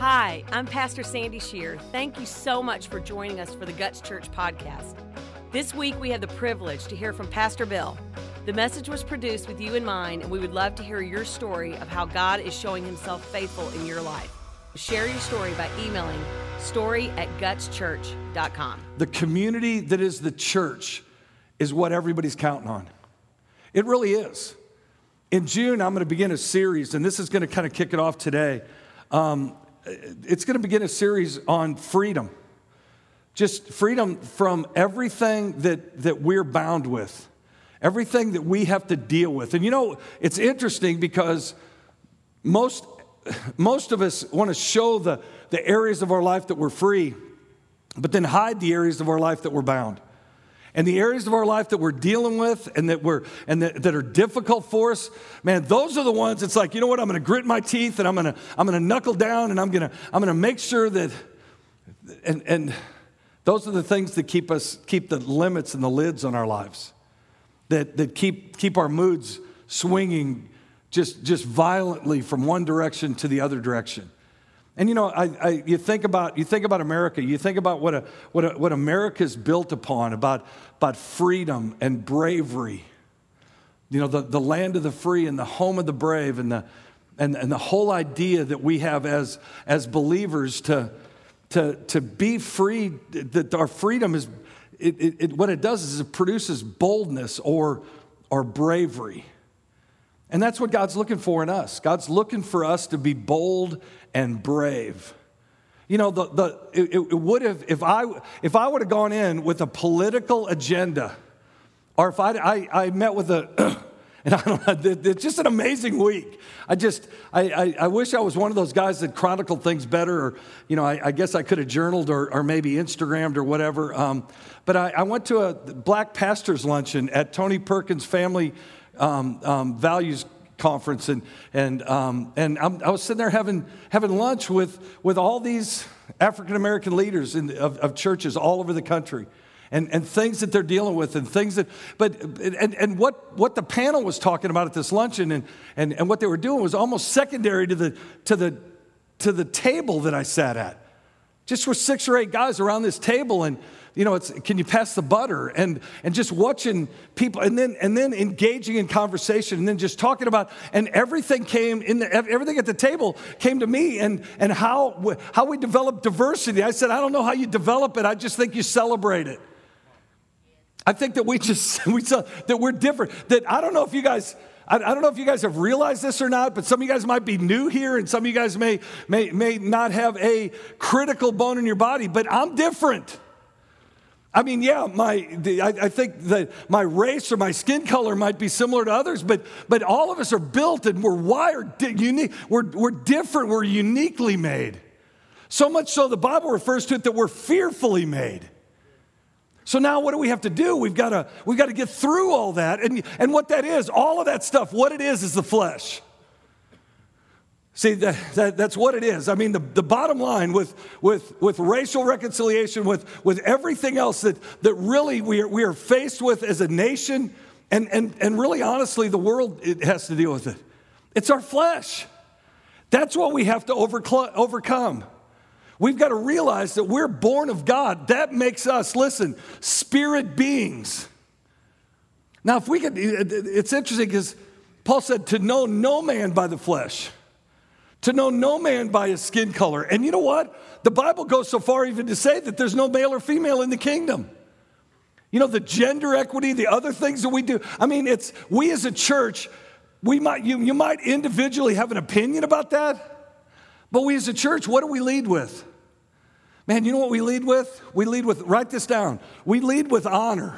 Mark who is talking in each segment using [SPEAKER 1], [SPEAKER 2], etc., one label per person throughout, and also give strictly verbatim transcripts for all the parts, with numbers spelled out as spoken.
[SPEAKER 1] Hi, I'm Pastor Sandy Shear. Thank you so much for joining us for the Guts Church podcast. This week we have the privilege to hear from Pastor Bill. The message was produced with you in mind, and we would love to hear your story of how God is showing himself faithful in your life. Share your story by emailing story at guts church dot com.
[SPEAKER 2] The community that is the church is what everybody's counting on. It really is. In June, I'm going to begin a series, and this is going to kind of kick it off today. Um, it's going to begin a series on freedom. Just freedom from everything that, that we're bound with, everything that we have to deal with. And you know, it's interesting because most, most of us want to show the, the areas of our life that we're free, but then hide the areas of our life that we're bound. And the areas of our life that we're dealing with and that we're and that, that are difficult for us, man, those are the ones. It's like, you know what? I'm going to grit my teeth and I'm going to I'm going to knuckle down and I'm going to I'm going to make sure that. And and those are the things that keep us keep the limits and the lids on our lives, that that keep keep our moods swinging just just violently from one direction to the other direction. And you know, I, I, you think about you think about America. You think about what a, what a, what America's built upon, about about freedom and bravery. You know, the, the land of the free and the home of the brave, and the and, and the whole idea that we have as as believers to to to be free. That our freedom is it, it, it, what it does is it produces boldness or or bravery. And that's what God's looking for in us. God's looking for us to be bold and brave. You know, the the it, it would have if I if I would have gone in with a political agenda, or if I I, I met with a and I don't know, it's just an amazing week. I just I, I I wish I was one of those guys that chronicled things better, or you know, I, I guess I could have journaled or or maybe Instagrammed or whatever. Um, but I, I went to a Black Pastors Luncheon at Tony Perkins' Family Um, um, values conference, and and um, and I'm, I was sitting there having having lunch with with all these African American leaders in, of, of churches all over the country, and and things that they're dealing with, and things that, but and and what what the panel was talking about at this luncheon, and and and what they were doing was almost secondary to the to the to the table that I sat at. Just were six or eight guys around this table, and you know, it's can you pass the butter, and and just watching people, and then and then engaging in conversation, and then just talking about, and everything came in the, everything at the table came to me, and and how how we develop diversity. I said, I don't know how you develop it. I just think you celebrate it. I think that we just we that we're different. That I don't know if you guys. I don't know if you guys have realized this or not, but some of you guys might be new here, and some of you guys may may may not have a critical bone in your body, but I'm different. I mean, yeah, my I, I think that my race or my skin color might be similar to others, but but all of us are built and we're wired unique. We're we're different. We're uniquely made. So much so the Bible refers to it that we're fearfully made. So now what do we have to do? We've got to we've got to get through all that, and and what that is, all of that stuff. What it is is the flesh. See, that, that, that's what it is. I mean, the, the bottom line with, with, with racial reconciliation, with, with everything else that, that really we are, we are faced with as a nation, and, and, and really honestly, the world it has to deal with it. It's our flesh. That's what we have to overcl- overcome. We've got to realize that we're born of God. That makes us, listen, spirit beings. Now, if we could, it's interesting because Paul said to know no man by the flesh. To know no man by his skin color. And you know what? The Bible goes so far even to say that there's no male or female in the kingdom. You know, the gender equity, the other things that we do. I mean, it's, we as a church, we might, you, you might individually have an opinion about that, but we as a church, what do we lead with? Man, you know what we lead with? We lead with, write this down, we lead with honor.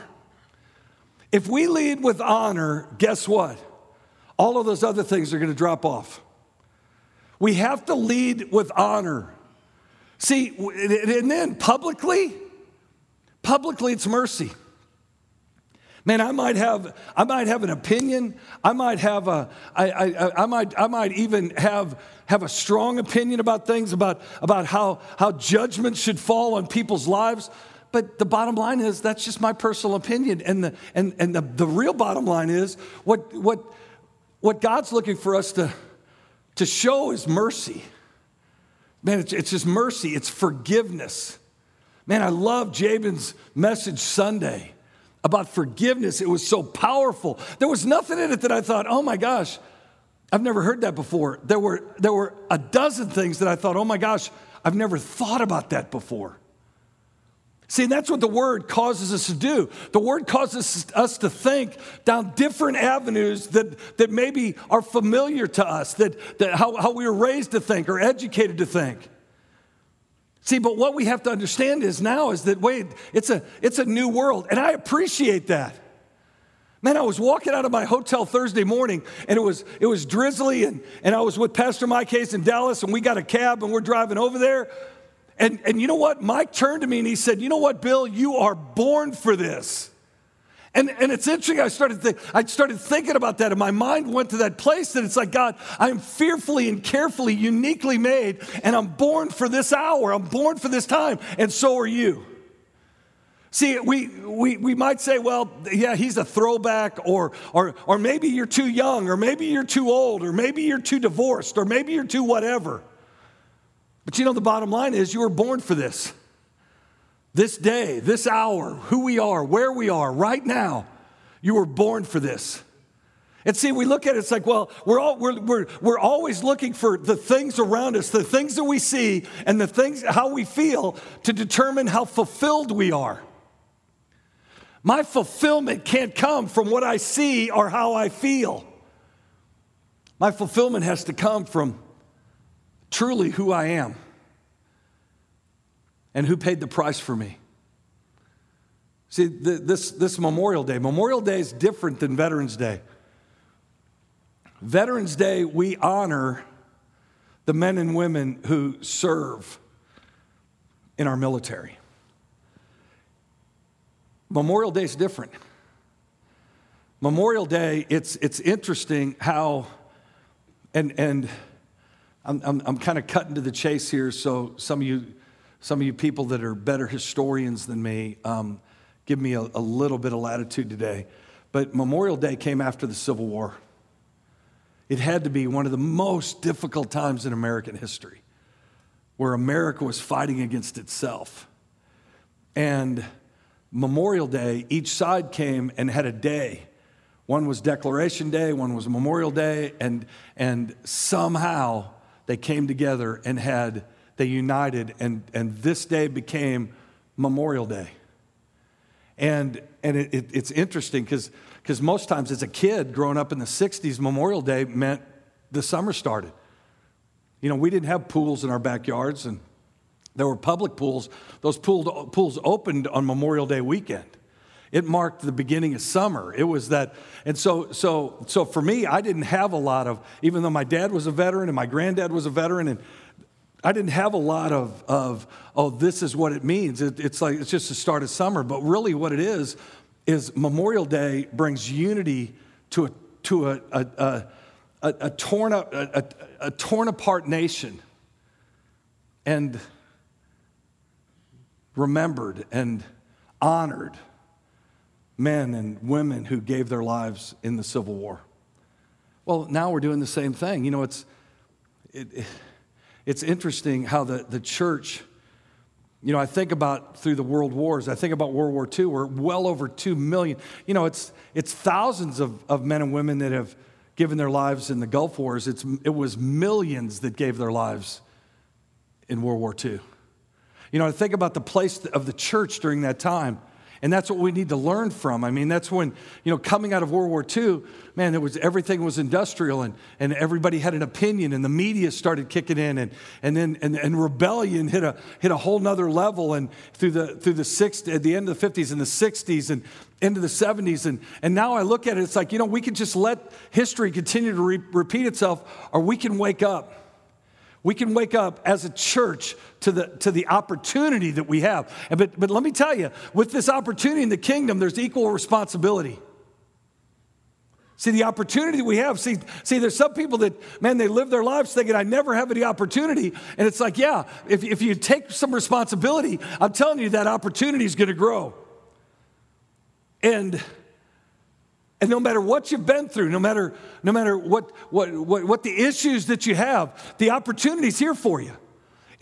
[SPEAKER 2] If we lead with honor, guess what? All of those other things are going to drop off. We have to lead with honor. See, and then publicly, publicly it's mercy. Man, I might have, I might have an opinion. I might have a, I, I, I might, I might even have have a strong opinion about things, about about how how judgment should fall on people's lives. But the bottom line is that's just my personal opinion, and the and and the, the real bottom line is what what what God's looking for us to. To show his mercy, Man, it's, it's just mercy. It's forgiveness. Man, I love Jabin's message Sunday about forgiveness. It was so powerful. There was nothing in it that I thought, oh my gosh, I've never heard that before. There were, there were a dozen things that I thought, oh my gosh, I've never thought about that before. See, that's what the Word causes us to do. The Word causes us to think down different avenues that, that maybe are familiar to us, that, that how, how we were raised to think or educated to think. See, but what we have to understand is now is that, wait, it's a, it's a new world, and I appreciate that. Man, I was walking out of my hotel Thursday morning, and it was it was drizzly, and, and I was with Pastor Mike Hayes in Dallas, and we got a cab, and we're driving over there. And, and you know what? Mike turned to me, and he said, you know what, Bill? You are born for this. And, and it's interesting, I started, think, I started thinking about that, and my mind went to that place that it's like, God, I'm fearfully and carefully, uniquely made, and I'm born for this hour. I'm born for this time, and so are you. See, we, we, we might say, well, yeah, he's a throwback, or, or, or maybe you're too young, or maybe you're too old, or maybe you're too divorced, or maybe you're too whatever. But you know, the bottom line is you were born for this. This day, this hour, who we are, where we are, right now, you were born for this. And see, we look at it, it's like, well, we're, all, we're, we're, we're always looking for the things around us, the things that we see, and the things, how we feel to determine how fulfilled we are. My fulfillment can't come from what I see or how I feel. My fulfillment has to come from truly who I am and who paid the price for me. See, the, this, this Memorial Day, Memorial Day is different than Veterans Day. Veterans Day, we honor the men and women who serve in our military. Memorial Day is different. Memorial Day, it's it's interesting how, and and I'm I'm, I'm kind of cutting to the chase here. So some of you, some of you people that are better historians than me, um, give me a, a little bit of latitude today. But Memorial Day came after the Civil War. It had to be one of the most difficult times in American history, where America was fighting against itself, and Memorial Day, each side came and had a day. One was Declaration Day, one was Memorial Day, and, and somehow they came together and had, they united, and, and this day became Memorial Day. And, and it, it, it's interesting because because most times as a kid growing up in the sixties, Memorial Day meant the summer started. You know, we didn't have pools in our backyards, and there were public pools. Those pool, pools opened on Memorial Day weekend. It marked the beginning of summer. It was that, and so so so for me, I didn't have a lot of, even though my dad was a veteran and my granddad was a veteran, and I didn't have a lot of, of oh, this is what it means. It, it's like, it's just the start of summer. But really what it is, is Memorial Day brings unity to a, to a, a, a, a, a, torn, up, a, a, a torn apart nation. And remembered and honored men and women who gave their lives in the Civil War. Well, now we're doing the same thing. You know, it's it, it's interesting how the, the church, you know, I think about through the world wars, I think about World War Two, we're well over two million. You know, it's it's thousands of, of men and women that have given their lives in the Gulf Wars. It's it was millions that gave their lives in World War Two. You know, I think about the place of the church during that time, and that's what we need to learn from. I mean, that's when, you know, coming out of World War Two, man, it was, everything was industrial, and, and everybody had an opinion, and the media started kicking in, and and then and, and rebellion hit a hit a whole nother level, and through the through the sixties, at the end of the fifties and the sixties and into the seventies, and and now I look at it, it's like, you know, we can just let history continue to re- repeat itself, or we can wake up. We can wake up as a church to the, to the opportunity that we have. But, but let me tell you, with this opportunity in the kingdom, there's equal responsibility. See, the opportunity that we have, see, see, there's some people that, man, they live their lives thinking, I never have any opportunity. And it's like, yeah, if, if you take some responsibility, I'm telling you that opportunity is going to grow. And... And no matter what you've been through, no matter, no matter what, what, what, what the issues that you have, the opportunity's here for you.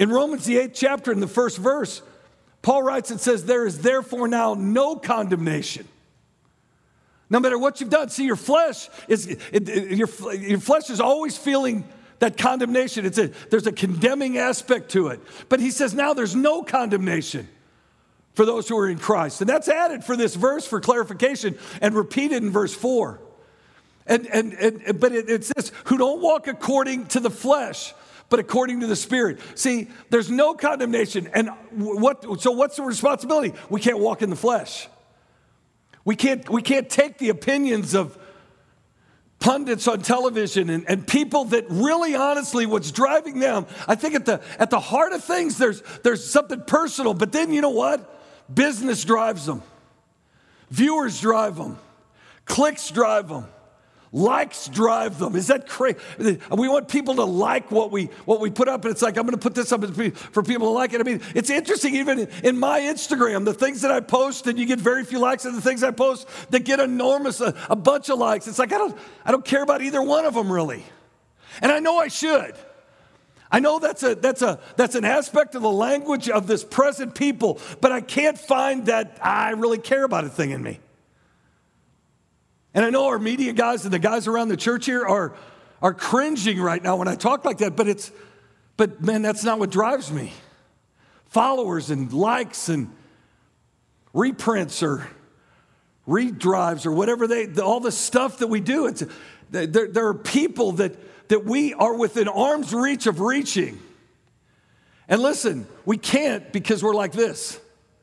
[SPEAKER 2] In Romans, the eighth chapter, in the first verse, Paul writes and says, there is therefore now no condemnation. No matter what you've done. See, your flesh is, it, it, your, your flesh is always feeling that condemnation. It's a, there's a condemning aspect to it. But he says now there's no condemnation for those who are in Christ. And that's added for this verse for clarification and repeated in verse four. And, and, and but it, it says, who don't walk according to the flesh, but according to the Spirit. See, there's no condemnation. And what? So what's the responsibility? We can't walk in the flesh. We can't, we can't take the opinions of pundits on television and, and people that really honestly what's driving them. I think at the, at the heart of things, there's, there's something personal. But then you know what? Business drives them. Viewers drive them. Clicks drive them. Likes drive them. Is that crazy? We want people to like what we what we put up, and it's like, I'm going to put this up for people to like it. I mean, it's interesting, even in my Instagram, the things that I post, and you get very few likes, and the things I post that get enormous, a, a bunch of likes. It's like, I don't, I don't care about either one of them, really. And I know I should. I know that's a that's a that's an aspect of the language of this present people, but I can't find that I really care about a thing in me. And I know our media guys and the guys around the church here are, are cringing right now when I talk like that, but it's, but man, that's not what drives me. Followers and likes and reprints or redrives or whatever they, all the stuff that we do. It's, there, there are people that, that we are within arm's reach of reaching. And listen, we can't because we're like this.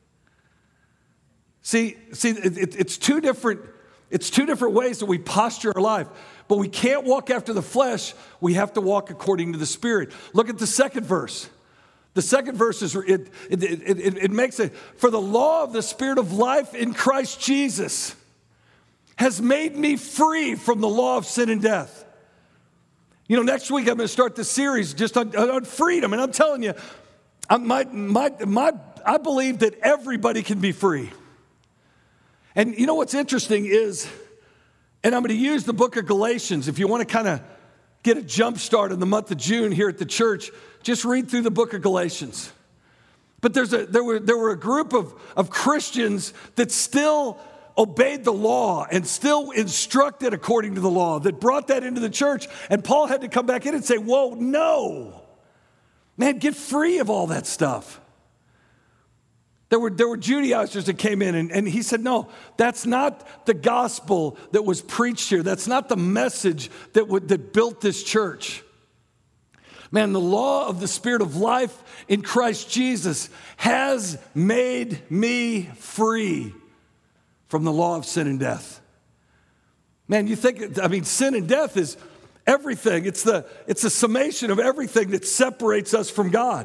[SPEAKER 2] See, see, it, it, it's two different It's two different ways that we posture our life. But we can't walk after the flesh. We have to walk according to the Spirit. Look at the second verse. The second verse is, it, it, it, it, it makes it, for the law of the Spirit of life in Christ Jesus has made me free from the law of sin and death. You know, next week I'm going to start this series just on, on freedom. And I'm telling you, I'm, my, my, my, I believe that everybody can be free. And you know what's interesting is, and I'm going to use the book of Galatians. If you want to kind of get a jump start in the month of June here at the church, just read through the book of Galatians. But there's a, there were, there were a group of, of Christians that still obeyed the law and still instructed according to the law, that brought that into the church. And Paul had to come back in and say, whoa, no. Man, get free of all that stuff. There were, there were Judaizers that came in, and, and he said, no, that's not the gospel that was preached here. That's not the message that, w- that built this church. Man, the law of the Spirit of life in Christ Jesus has made me free from the law of sin and death. Man, you think, I mean, sin and death is everything. It's the, it's the summation of everything that separates us from God.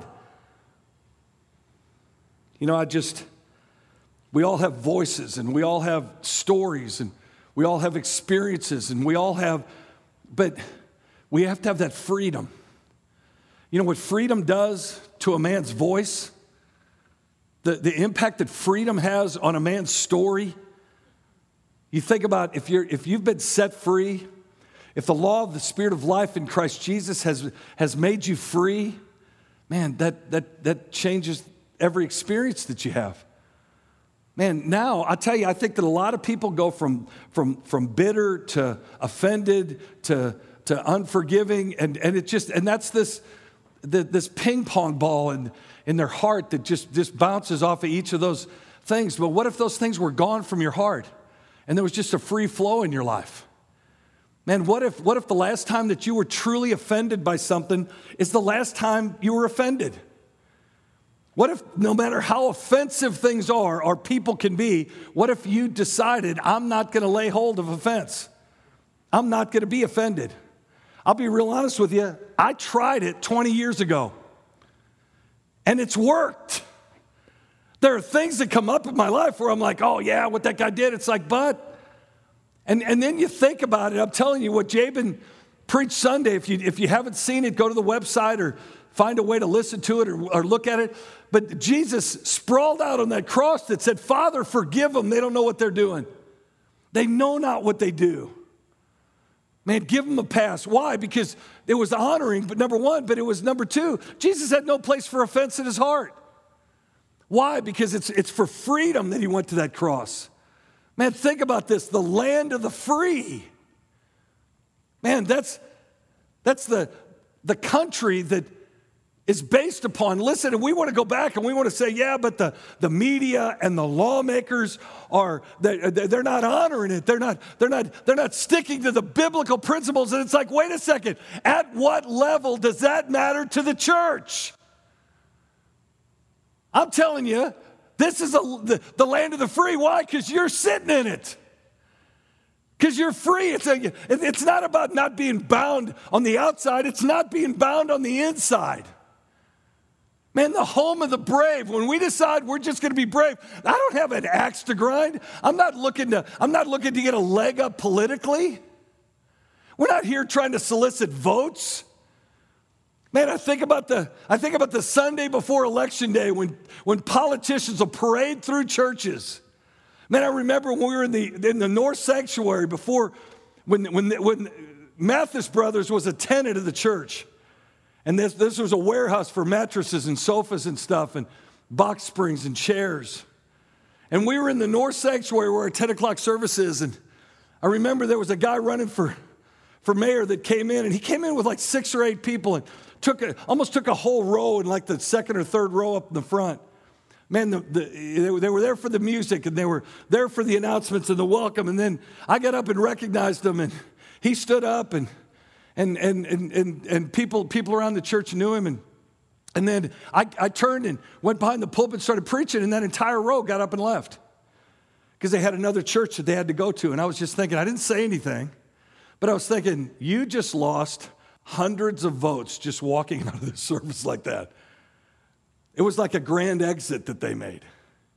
[SPEAKER 2] You know, I just, we all have voices and we all have stories and we all have experiences and we all have, but we have to have that freedom. You know what freedom does to a man's voice? The, the impact that freedom has on a man's story. You think about if you're if you've been set free, if the law of the Spirit of life in Christ Jesus has, has made you free, man, that that that changes every experience that you have. Man, now, I tell you, I think that a lot of people go from, from, from bitter to offended to, to unforgiving, and, and it just, and that's this, the, this ping pong ball in, in their heart that just, just bounces off of each of those things. But what if those things were gone from your heart and there was just a free flow in your life? Man, what if, what if the last time that you were truly offended by something is the last time you were offended? What if no matter how offensive things are or people can be, what if you decided, I'm not going to lay hold of offense? I'm not going to be offended. I'll be real honest with you. I tried it twenty years ago, and it's worked. There are things that come up in my life where I'm like, oh, yeah, what that guy did. It's like, but, and, and then you think about it. I'm telling you what Jabin preached Sunday. If you, if you haven't seen it, go to the website or find a way to listen to it or, or look at it. But Jesus sprawled out on that cross that said, Father, forgive them. They don't know what they're doing. They know not what they do. Man, give him a pass. Why? Because it was honoring, but number one, but it was number two. Jesus had no place for offense in his heart. Why? Because it's, it's for freedom that he went to that cross. Man, think about this, the land of the free. Man, that's, that's the, the country that is based upon, listen, and we want to go back and we want to say, yeah, but the, the media and the lawmakers are, they're, they're not honoring it. They're not, they're, not, they're not sticking to the biblical principles. And it's like, wait a second, at what level does that matter to the church? I'm telling you, this is a, the, the land of the free. Why? Because you're sitting in it. Because you're free. It's, a, it's not about not being bound on the outside. It's not being bound on the inside. Man, the home of the brave. When we decide we're just going to be brave, I don't have an axe to grind. I'm not looking to, I'm not looking to get a leg up politically. We're not here trying to solicit votes. Man, I think about the, I think about the Sunday before Election Day when, when politicians will parade through churches. Man, I remember when we were in the, in the North Sanctuary before, when, when, when Mathis Brothers was a tenant of the church. And this, this was a warehouse for mattresses and sofas and stuff and box springs and chairs. And we were in the North Sanctuary where our ten o'clock service is. And I remember there was a guy running for, for mayor that came in. And he came in with like six or eight people and took a, almost took a whole row in like the second or third row up in the front. Man, the, the, they, were, they were there for the music and they were there for the announcements and the welcome. And then I got up and recognized him. And he stood up and And and and and, and people, people around the church knew him. And, and then I, I turned and went behind the pulpit and started preaching, and that entire row got up and left because they had another church that they had to go to. And I was just thinking, I didn't say anything, but I was thinking, you just lost hundreds of votes just walking out of the service like that. It was like a grand exit that they made.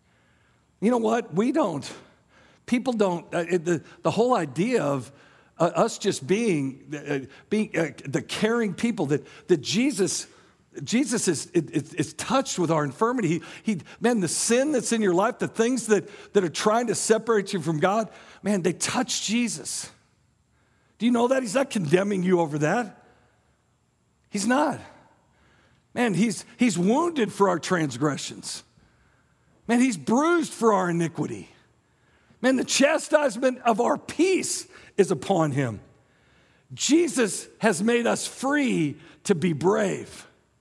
[SPEAKER 2] You know what? We don't. People don't. Uh, it, the, the whole idea of Uh, us just being, uh, being uh, the caring people that, that Jesus, Jesus is, is, is touched with our infirmity. He, he, man, the sin that's in your life, the things that, that are trying to separate you from God, man, they touch Jesus. Do you know that? He's not condemning you over that. He's not. Man, he's, he's wounded for our transgressions. Man, he's bruised for our iniquity. Man, the chastisement of our peace is upon him. Jesus has made us free to be brave.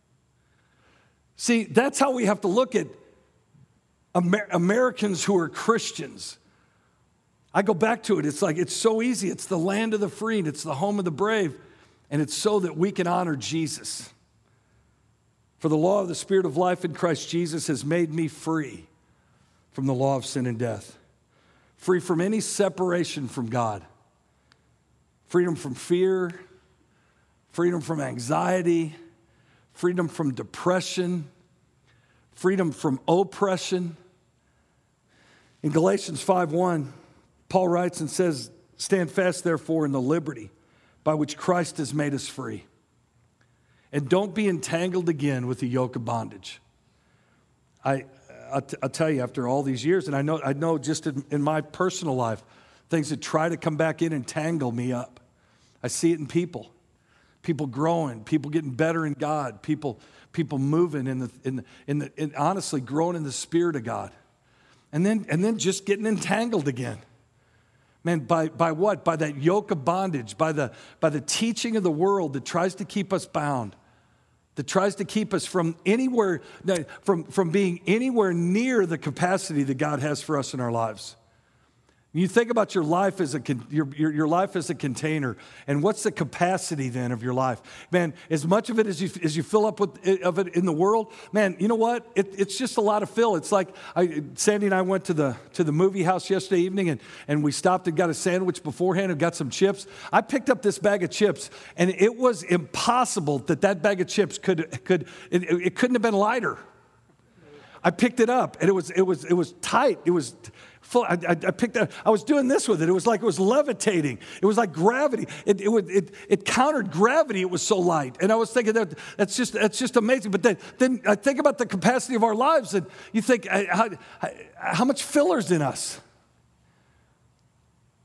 [SPEAKER 2] See, that's how we have to look at Amer- Americans who are Christians. I go back to it. It's like, it's so easy. It's the land of the free, and it's the home of the brave, and it's so that we can honor Jesus. For the law of the Spirit of life in Christ Jesus has made me free from the law of sin and death. Free from any separation from God. Freedom from fear, freedom from anxiety, freedom from depression, freedom from oppression. In Galatians five one, Paul writes and says, "Stand fast, therefore, in the liberty by which Christ has made us free. And don't be entangled again with the yoke of bondage." I, I'll, t- I'll tell you, after all these years, and I know, I know just in, in my personal life, things that try to come back in and tangle me up. I see it in people. People growing, people getting better in God, people, people moving in the, in the, in the in honestly growing in the Spirit of God. And then, and then just getting entangled again. Man, by, by what? By that yoke of bondage, by the, by the teaching of the world that tries to keep us bound, that tries to keep us from anywhere, from, from being anywhere near the capacity that God has for us in our lives. You think about your life as a your, your, your life as a container, and what's the capacity then of your life? Man, as much of it as you as you fill up with it, of it in the world, man, you know what? It, it's just a lot of fill. It's like I, Sandy and I went to the to the movie house yesterday evening, and, and we stopped and got a sandwich beforehand and got some chips. I picked up this bag of chips, and it was impossible that that bag of chips could could it, it couldn't have been lighter. I picked it up, and it was it was it was tight. It was full. I, I, I picked that. I was doing this with it. It was like it was levitating. It was like gravity. It it would it, it countered gravity. It was so light, and I was thinking that that's just that's just amazing. But then then I think about the capacity of our lives, and you think how how much filler's in us.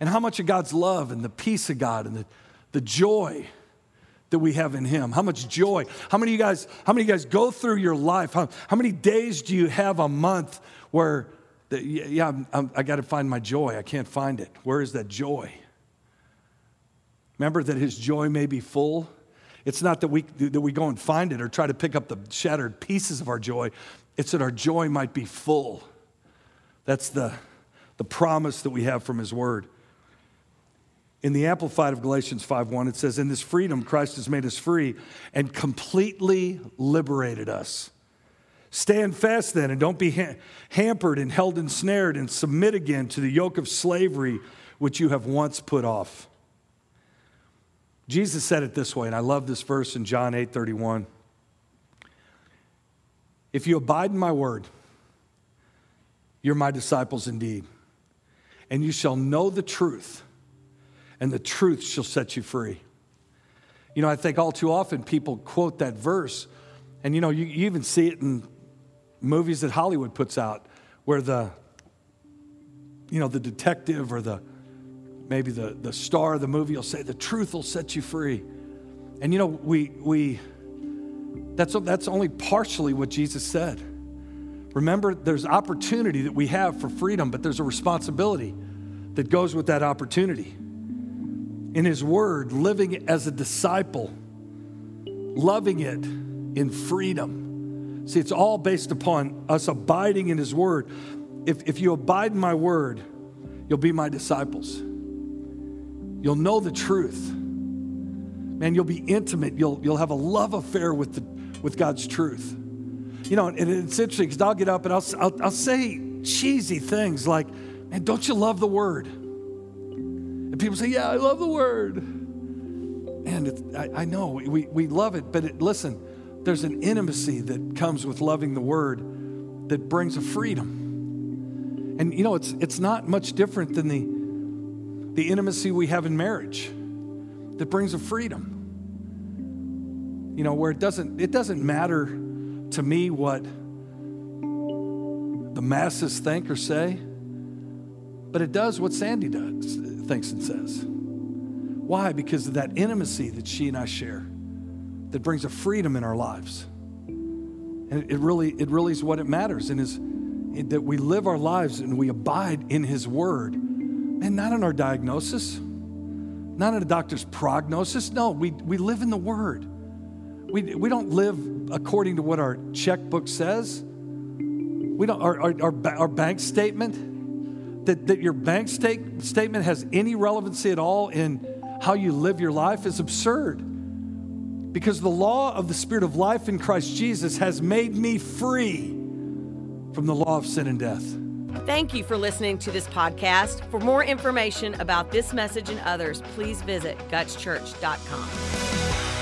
[SPEAKER 2] and how much of God's love and the peace of God and the, the joy that we have in him. How much joy. How many of you guys, how many of you guys go through your life? How, how many days do you have a month where, the, yeah, I'm, I'm, I got to find my joy. I can't find it. Where is that joy? Remember that his joy may be full. It's not that we, that we go and find it or try to pick up the shattered pieces of our joy. It's that our joy might be full. That's the, the promise that we have from his word. In the Amplified of Galatians five one, it says, in this freedom, Christ has made us free and completely liberated us. Stand fast then and don't be ha- hampered and held ensnared, and submit again to the yoke of slavery which you have once put off. Jesus said it this way, and I love this verse in John eight thirty-one. If you abide in my word, you're my disciples indeed, and you shall know the truth, and the truth shall set you free. You know, I think all too often people quote that verse, and you know, you, you even see it in movies that Hollywood puts out, where the, you know, the detective or the, maybe the, the star of the movie will say, the truth will set you free. And you know, we, we that's, that's only partially what Jesus said. Remember, there's opportunity that we have for freedom, but there's a responsibility that goes with that opportunity. In his word, living as a disciple, loving it in freedom. See, it's all based upon us abiding in his word. If, if you abide in my word, you'll be my disciples. You'll know the truth. Man, you'll be intimate. You'll, you'll have a love affair with, the, with God's truth. You know, and it's interesting because I'll get up and I'll, I'll, I'll say cheesy things like, man, don't you love the word? And people say, yeah, I love the word. And it's, I, I know, we, we love it, but it, listen, there's an intimacy that comes with loving the word that brings a freedom. And you know, it's it's not much different than the, the intimacy we have in marriage that brings a freedom. You know, where it doesn't, it doesn't matter to me what the masses think or say, but it does what Sandy does, thinks and says. Why? Because of that intimacy that she and I share that brings a freedom in our lives. And it really, it really is what it matters, and is it, that we live our lives and we abide in his word, and not in our diagnosis, not in a doctor's prognosis. No, we, we live in the word. We, we don't live according to what our checkbook says. We don't, our, our, our, our bank statement, that, that your bank state, statement has any relevancy at all in how you live your life is absurd. Because the law of the Spirit of life in Christ Jesus has made me free from the law of sin and death.
[SPEAKER 1] Thank you for listening to this podcast. For more information about this message and others, please visit guts church dot com.